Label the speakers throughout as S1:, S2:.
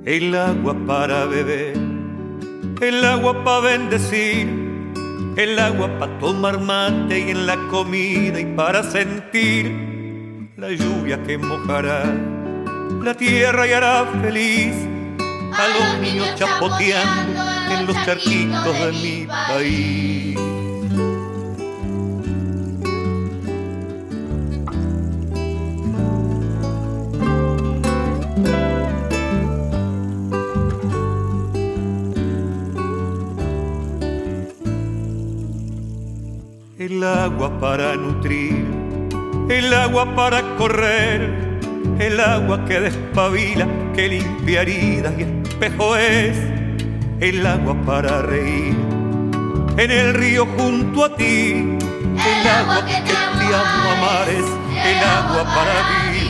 S1: el agua para beber, el agua para bendecir, el agua para tomar mate y en la comida y para sentir la lluvia que mojará la tierra y hará feliz a los niños chapoteando en los charquitos de mi país. El agua para nutrir, el agua para correr, el agua que despabila, que limpia heridas y espejo es, el agua para reír, en el río junto a ti, el agua que te amo a mares, el agua para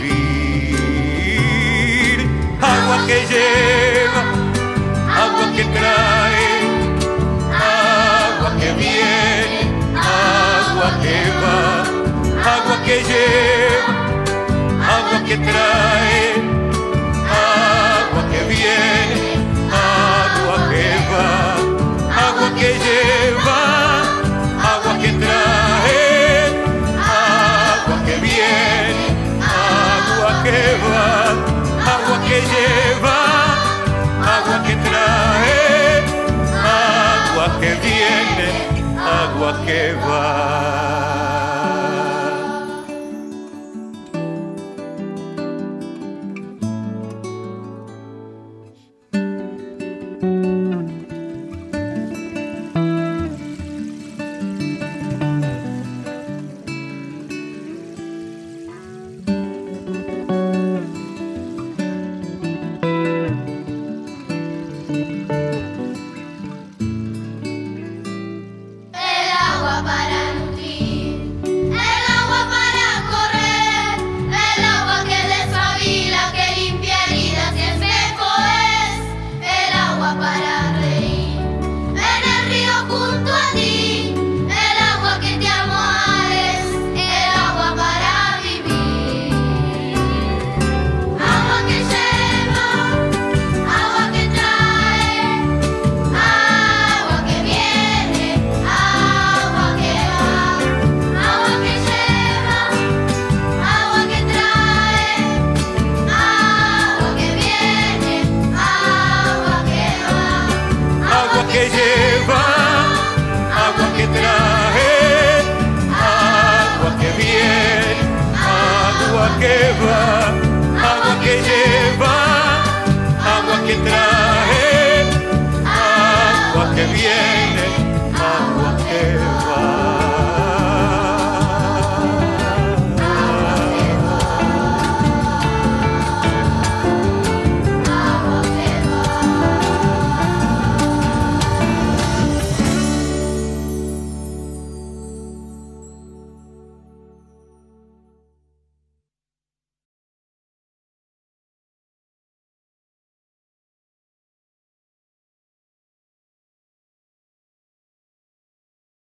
S1: vivir, agua que lleva, agua que trae, agua que viene, agua que va, agua que lleva, agua que trae, agua que viene, agua que va, agua que lleva, agua que trae, agua que viene, agua que va, agua que lleva, agua que trae, agua que viene, agua que va.